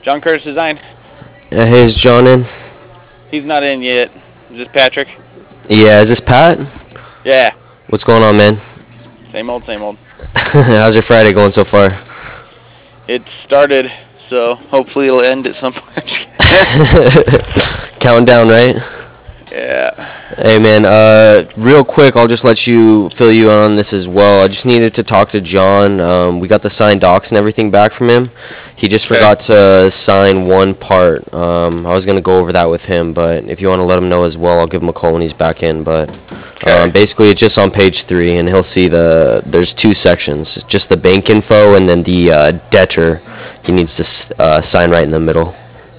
John Curtis Design. Hey, is John in? He's not in yet. Is this Patrick? Yeah, is this Pat? Yeah. What's going on, man? Same old, same old. How's your Friday going so far? It started, so hopefully it'll end at some point. Counting down, right? Yeah. Hey, man, real quick, I'll just let you fill you in on this as well. I just needed to talk to John. We got the signed docs and everything back from him. He just forgot to sign one part. I was going to go over that with him, but if you want to let him know as well, I'll give him a call when he's back in. But basically, it's just on page 3, and he'll see there's 2 sections. It's just the bank info and then the debtor. He needs to sign right in the middle.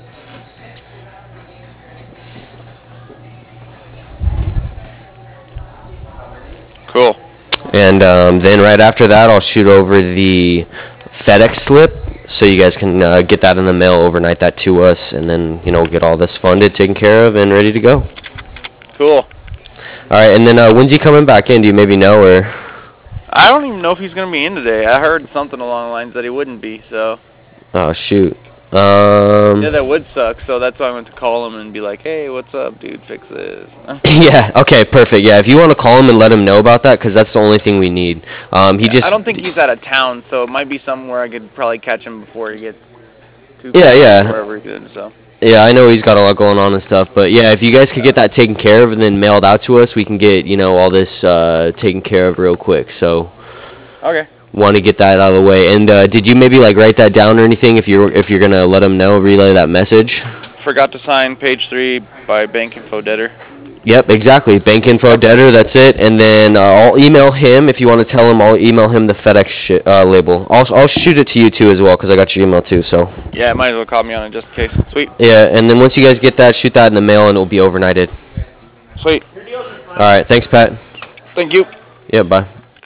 Cool. And then right after that, I'll shoot over the FedEx slip so you guys can get that in the mail, overnight that to us, and then, get all this funded, taken care of, and ready to go. Cool. All right, and then when's he coming back in? Do you maybe know, or? I don't even know if he's going to be in today. I heard something along the lines that he wouldn't be, so. Oh, shoot. Yeah, that would suck, so that's why I went to call him and be like, hey, what's up, dude, fix this. Yeah, okay, perfect. Yeah, if you want to call him and let him know about that, because that's the only thing we need. I don't think he's out of town, so it might be somewhere I could probably catch him before he gets too close wherever he's in, so. Yeah, I know he's got a lot going on and stuff, but yeah, if you guys could get that taken care of and then mailed out to us, we can get, all this taken care of real quick, so. Okay. Want to get that out of the way. And did you maybe write that down or anything if you're gonna let them know, relay that message? Forgot to sign page 3 by bank info debtor. Yep, exactly. Bank info debtor, that's it. And then I'll email him if you want to tell him. I'll email him the FedEx label. I'll shoot it to you too as well because I got your email too. So. Yeah, might as well call me on it just in case. Sweet. Yeah, and then once you guys get that, shoot that in the mail and it'll be overnighted. Sweet. All right, thanks, Pat. Thank you. Yeah, bye.